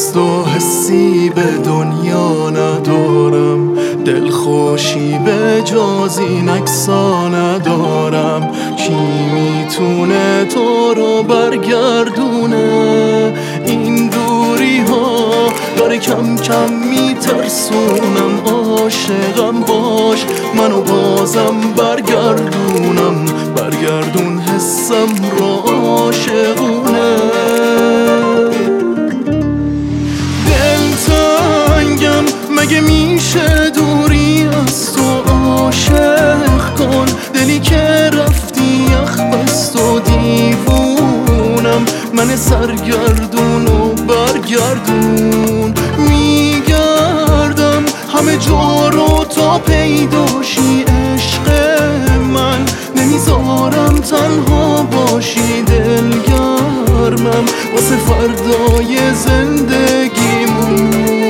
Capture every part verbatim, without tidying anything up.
هست و حسی به دنیا ندارم، دلخوشی به جز این عکسا ندارم. کی میتونه تو رو برگردونه؟ این دوری ها داره کم کم میترسونم. عاشقم باش منو بازم برگردونم، برگردون حسم رو عاشقونه. دلتنگم مگه میشه دوری از تو؟ عاشق کن دلی که رفتی یخ بست و دیوونم. من سرگردون و برگردون میگردم همه جا رو تا پیداشی. عشق من نمیذارم تنها باشی، دلگرمم واسه فردای زندگیمون.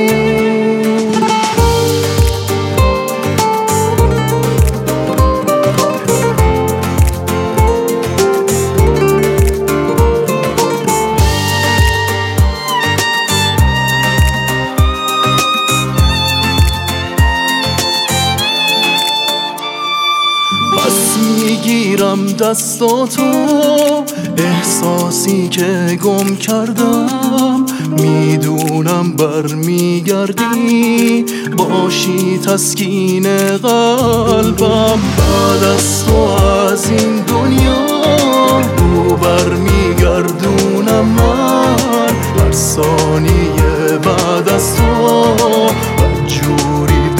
میگیرم دستاتو، احساسی که گم کردم میدونم برمیگردی، باشی تسکین قلبم. بعد از تو از این دنیا رو برمیگردونم من، هر ثانیه بعد از تو بدجوری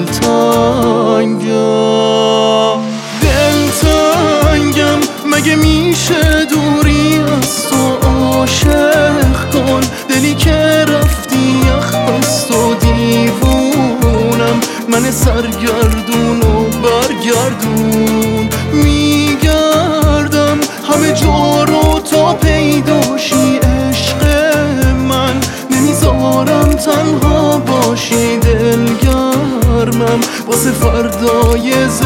دلتنگم. مگه میشه دوری از تو؟ عاشق کن دلی که رفتی یخ بست و دیوونم. من سرگردون و برگردون میگردم همه جا رو تا پیداشی. عشق من نمیذارم تنها باشی، دلگرمم واسه فردای